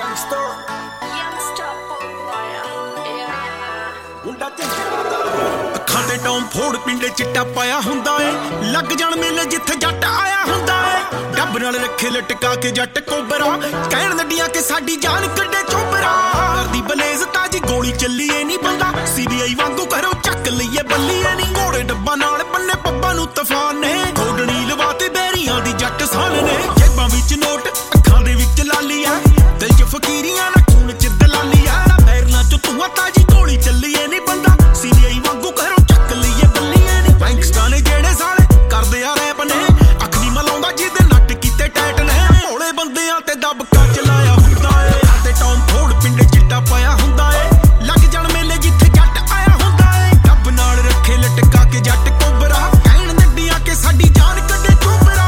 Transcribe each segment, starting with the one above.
ਅੱਖਾਂ ਤੇ ਟੌਮ ਫੋੜ ਪਿੰਡੇ ਚਿੱਟਾ ਪਾਇਆ ਹੁੰਦਾ ਏ, ਲੱਗ ਜਾਣ ਮੇਲੇ ਜਿੱਥੇ ਜੱਟ ਆਇਆ ਹੁੰਦਾ ਏ। ਡੱਬ ਨਾਲ ਰੱਖੇ ਲਟਕਾ ਕੇ ਜੱਟ ਕੋਬਰਾ, ਕਹਿਣ ਲੱਡੀਆਂ ਕਿ ਸਾਡੀ ਜਾਨ ਕੱਢੇ ਚੋਬਰਾ। ਕਰਦੀ ਬਲੇਜ਼ ਤਾਜੀ ਗੋਲੀ ਚੱਲੀਏ ਨੀ ਬੰਦਾ, CBI ਵਾਂਗੂ ਕਰੋ ਚੱਕ ਲਈਏ ਬੱਲੀਏ ਨੀ। ਘੋੜੇ ਡੱਬਾ ਨਾਲ ਬੰਨੇ ਪੱਬਾਂ ਨੂੰ ਤੂਫਾਨ ਨੇ, ਗੋਡਣੀ ਲਵਾ ਤੇ ਬੈਰੀਆਂ ਦੀ ਜੱਟ ਸਾਨ ਨੇ। ਜੇਬਾਂ ਵਿੱਚ ਨੋਟ ਅੱਖਾਂ ਦੇ ਵਿੱਚ ਲਾਲੀ ਆ, ਦਿਲ 'ਚ ਫਕੀਰੀਆਂ ਨਾ ਖੂਨ 'ਚ ਦਲਾਲੀ ਆ। ਪੈਰਨਾਂ 'ਚ ਧੂਆਂ ਤਾਜੀ ਗੋਲੀ ਚੱਲੀਏ ਨੀ ਬੰਦਾ, CBI ਵਾਂਗੂ ਕਰੋ ਚੱਕ ਲਈਏ ਬੱਲੀਏ ਨੀ। ਗੈਂਗਸਟਰ ਨੇ ਜਿਹੜੇ ਸਾਲੇ ਕਰਦੇ ਆ ਰੈਪ ਨੇ, ਅੱਖ ਨੀ ਮਲਾਉਂਦਾ ਜਿਹਦੇ ਨੱਟ ਕੀਤੇ ਟੈਟ ਨੇ। ਭੋਲੇ ਬੰਦਿਆਂ ਤੇ ਦਬਕਾ ਚਲਾਇਆ ਹੁੰਦਾ ਏ, ਤੇ ਟੌਮ ਫੋੜ ਪਿੰਡੇ ਚਿੱਟਾ ਪਾਇਆ ਹੁੰਦਾ ਏ। ਲੱਗ ਜਾਣ ਮੇਲੇ ਜਿੱਥੇ ਜੱਟ ਆਇਆ ਹੁੰਦਾ ਏ, ਡੱਬ ਨਾਲ ਰੱਖੇ ਲਟਕਾ ਕੇ ਜੱਟ ਕੋਬਰਾ, ਕਹਿਣ ਲੱਡੀਆਂ ਕਿ ਸਾਡੀ ਜਾਨ ਕੱਢੇ ਚੋਬਰਾ।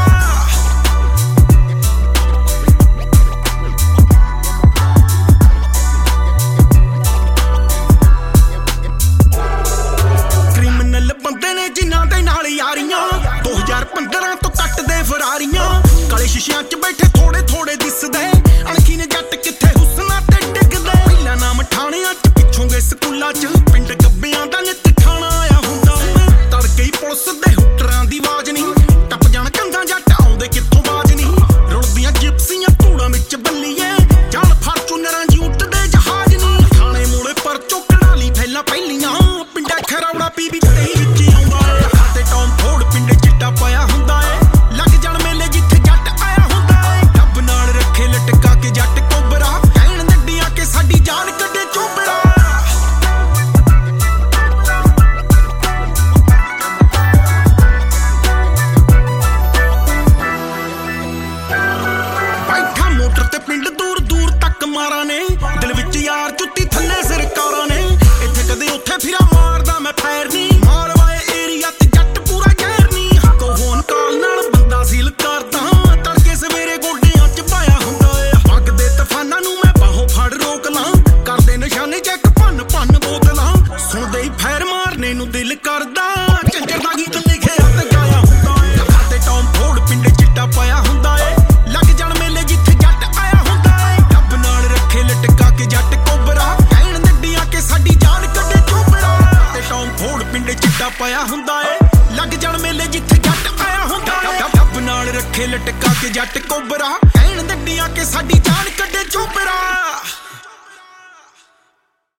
ਕ੍ਰਿਮੀਨਲ ਬੰਦੇ ਨੇ ਜਿਨ੍ਹਾਂ ਦੇ ਨਾਲ ਯਾਰੀਆਂ, 2015 ਤੋਂ ਕੱਟਦੇ ਫਰਾਰੀਆਂ। ਕਾਲੇ ਸ਼ੀਸ਼ਿਆਂ 'ਚ ਬੈਠੇ ਥੋੜੇ ਥੋੜੇ ਦਿਸਦੇ, ਅਣਖੀ ਨੇ ਜੱਟ ਕਿੱਥੇ ਹੁਸਨਾ ਤੇ ਡਿੱਗਦੇ। ਪਹਿਲਾਂ ਨਾਮ ਠਾਣਿਆਂ 'ਚ ਪਿੱਛੋਂਗੇ ਸਕੂਲਾਂ 'ਚ, ਪਿੰਡ ਗੱਬਿਆਂ ਦਾ ਨਿੱਤ ਖਾਣਾ ਆਇਆ ਹੁੰਦਾ। ਤੜਕੇ ਹੀ ਪੁਲਿਸ ਦੇ ਹੁੱਟਰਾਂ ਦੀ ਆਵਾਜ਼ ਨਹੀਂ, ਟੱਪ ਜਾਣ ਕੰਧਾਂ ਜੱਟ ਆਉਂਦੇ ਕਿੱਥੋਂ ਬਾਜ ਨਹੀਂ। ਰੁਲਦੀਆਂ ਜਿਪਸੀਆਂ ਧੂੜਾਂ ਵਿੱਚ ਬੱਲੀਏ, ਜਾਣ ਫਾਰਚੂਨਰਾਂ ਜੀ ਉੱਡਦੇ ਜਹਾਜ਼ ਨਹੀਂ। ਥਾਣੇ ਮੋੜੇ ਪਰ ਚੋਕੜਾ ਲਈ ਫੈਲਾ ਪਹਿਲੀਆਂ, ਪਿੰਡਾ ਖਰੌੜਾ ਪੀਵੀ ਤੇ ਵਿੱਚ ਆਉਂਦਾ ਏ। ਤੇ ਟੌਮ ਫੋੜ ਪਿੰਡੇ ਚਿੱਟਾ ਪਾਇਆ ਹੁੰਦਾ ਏ, ਲੱਗ ਜਾਣ ਮੇਲੇ ਜਿੱਥੇ ਜੱਟ ਆਇਆ ਹੁੰਦਾ ਏ। ਡੱਬ ਨਾਲ ਰੱਖੇ ਲਟਕਾ ਕੇ ਜੱਟ ਕੋਬਰਾ, ਕਹਿਣ ਲੱਡੀਆਂ ਕਿ ਸਾਡੀ ਜਾਨ ਕੱਢੇ ਚੋਬਰਾ। ਬੈਠਾ ਮੋਟਰ ਤੇ ਪਿੰਡ ਦੂਰ ਦੂਰ ਤੱਕ ਮਾਰਾਂ ਨੇ, ਦਿਲ ਵਿੱਚ ਯਾਰ ਜੁੱਤੀ ਥੱਲੇ ਸਰਕਾਰਾਂ ਨੇ। ਇੱਥੇ ਕਦੇ ਉੱਥੇ ਫਿਰਾ ਮਾਰਦਾ ਮੈਂ ਫੈਰ ਨੀ, ਮਾਲਵਾਏ ਏਰੀਆ ਤੇ ਜੱਟ ਪੂਰਾ ਜ਼ਹਿਰ ਨੀ। ਹੱਕੋ ਫੋਨ ਕਾਲ ਨਾਲ ਬੰਦਾ ਸੀਲ ਕਰਦਾ, ਤੜਕੇ ਸਵੇਰੇ ਗੋਡਿਆਂ 'ਚ ਪਾਇਆ ਹੁੰਦਾ ਏ। ਪੱਗ ਦੇ ਤੂਫਾਨਾਂ ਨੂੰ ਮੈਂ ਬਾਹੋਂ ਫੜ ਰੋਕ ਲਾਂ, ਕਰਦੇ ਨਿਸ਼ਾਨੇ ਚੈੱਕ ਭੰਨ ਭੰਨ ਬੋਤਲਾਂ। ਸੁਣਦੇ ਹੀ ਫੈਰ ਮਾਰਨੇ ਨੂੰ ਦਿਲ ਕਰਦਾ, ਝੰਜਰ ਦਾ ਗੀਤ ਲਿਖਿਆ ਤੇ ਗਾਇਆ ਹੁੰਦਾ ਏ। ਤੇ ਟੌਮ ਫੋੜ ਪਿੰਡੇ ਚਿੱਟਾ ਪਾਇਆ ਹੁੰਦਾ ਏ, ਲੱਗ ਜਾਣ ਮੇਲੇ ਜਿੱਥੇ ਜੱਟ ਆਇਆ ਹੁੰਦਾ ਏ। ਡੱਬ ਨਾਲ ਰੱਖੇ ਲਟਕਾ ਕੇ ਜੱਟ ਕੋਬਰਾ, ਕਹਿਣ ਲੱਡੀਆਂ ਕਿ ਸਾਡੀ ਜਾਨ ਕੱਢੇ ਚੋਬਰਾ। ਤੇ ਟੌਮ ਫੋੜ ਪਿੰਡੇ ਚਿੱਟਾ ਪਾਇਆ ਹੁੰਦਾ ਏ, ਲੱਗ ਜਾਣ ਮੇਲੇ ਜਿੱਥੇ ਜੱਟ ਆਇਆ ਹੁੰਦਾ ਏ। ਡੱਬ ਨਾਲ ਰੱਖੇ ਲਟਕਾ ਕੇ ਜੱਟ ਕੋਬਰਾ, ਕਹਿਣ ਲੱਡੀਆਂ ਕਿ ਸਾਡੀ ਜਾਨ ਕੱਢੇ ਚੋਬਰਾ।